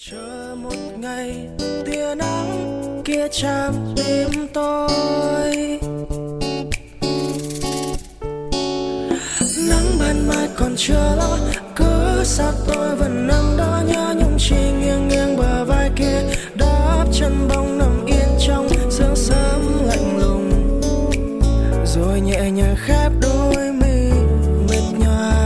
Chờ một ngày tia nắng kia chạm tim tôi, nắng ban mai còn chưa lo, cứ sao tôi vẫn nằm đó nhớ nhung chỉ nghiêng nghiêng bờ vai kia, đắp chân bông nằm yên trong sương sớm lạnh lùng, rồi nhẹ nhàng khép đôi mi mệt nhòa.